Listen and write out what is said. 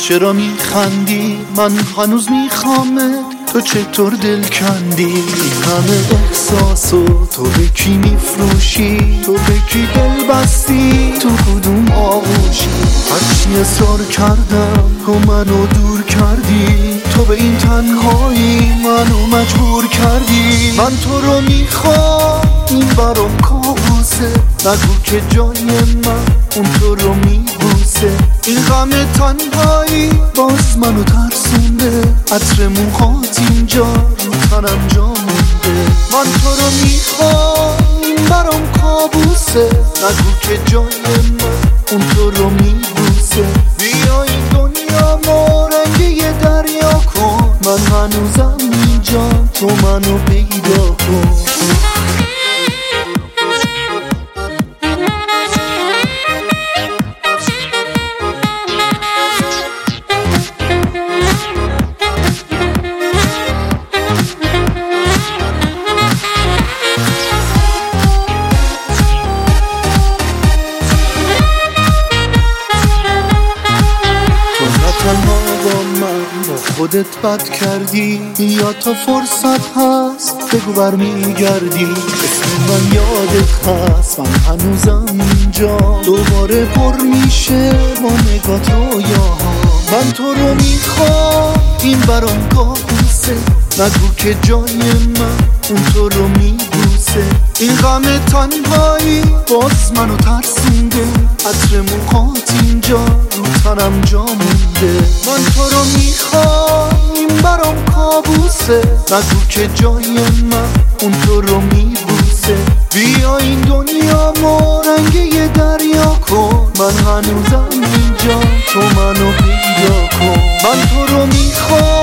چرا میخندی؟ من هنوز میخوامت، تو چطور دل کندی؟ این همه احساسو تو به کی میفروشی؟ تو به کی دل بستی؟ تو کدوم آغوشی؟ هرچی اصرار کردم تو منو دور کردی، تو به این تنهایی منو مجبور کردی. من تو رو میخوام، این برام کابوسه، نگو که جای من اون تو رو میبوسه. این غم تنهایی باز منو ترسونده، عطر موهات اینجا رو تنم جا مونده. من تو رو میخوام، این برام کابوسه، نگو که جای من اون تو رو میبوسه. بیا این دنیا ما رنگ یه دریا کن، من هنوزم اینجا، تو منو پیدا کن. خودت بد کردی یا تا فرصت هست بگو برمیگردی. اسم من یادت هست، من هنوزم اینجا، دوباره پر میشه با نگات رویاها. من تو رو میخوام، این برام کابوسه، نگو که جای من اون تو رو میبوسه. این غم تنهایی باز منو ترسونده، عطر موهات اینجا رو تنم جا مونده. من تو رو میخوام، این برام کابوسه، نگو که جای من اون تو رو میبوسه. بیا این دنیا ما رنگ یه دریا کن، من هنوزم اینجا، تو منو پیدا کن. من تو رو میخوام،